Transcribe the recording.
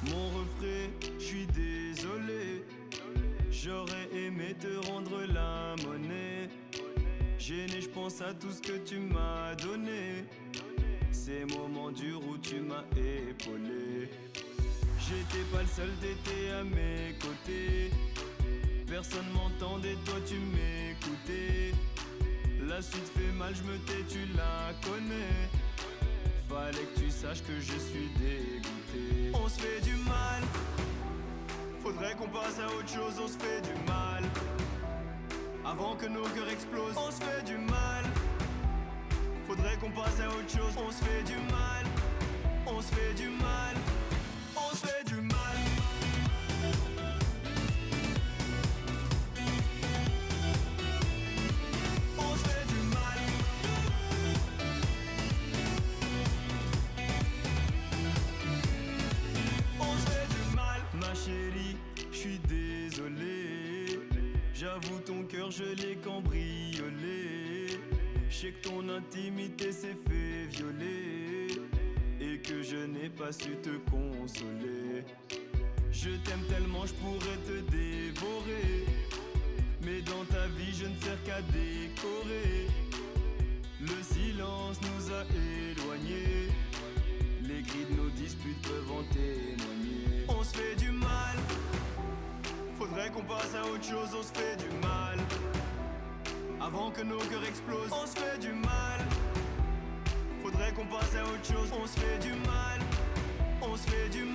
Mon refrain, je suis désolé. J'aurais aimé te rendre la monnaie. Gêné, je pense à tout ce que tu m'as donné. Ces moments durs où tu m'as épaulé. J'étais pas le seul, t'étais à mes côtés. Personne m'entendait, toi tu m'écoutais. La suite fait mal, je me tais, tu la connais. Fallait que tu saches que je suis dégoûté. On se fait du mal. Faudrait qu'on passe à autre chose, on se fait du mal. Avant que nos cœurs explosent, on se fait du mal. Faudrait qu'on passe à autre chose, on se fait du mal. On se fait du mal. On se fait du mal. On se fait du mal. On se fait du mal. Ma chérie, je suis désolé. J'avoue ton cœur je l'ai cambriolé. Je sais que ton intimité s'est fait violer et que je n'ai pas su te consoler. Je t'aime tellement je pourrais te dévorer, mais dans ta vie je ne sers qu'à décorer. Le silence nous a éloignés, les cris de nos disputes peuvent en témoigner. On se fait du mal. Faudrait qu'on passe à autre chose, on se fait du mal. Avant que nos cœurs explosent, on se fait du mal. Faudrait qu'on passe à autre chose, on se fait du mal. On se fait du mal.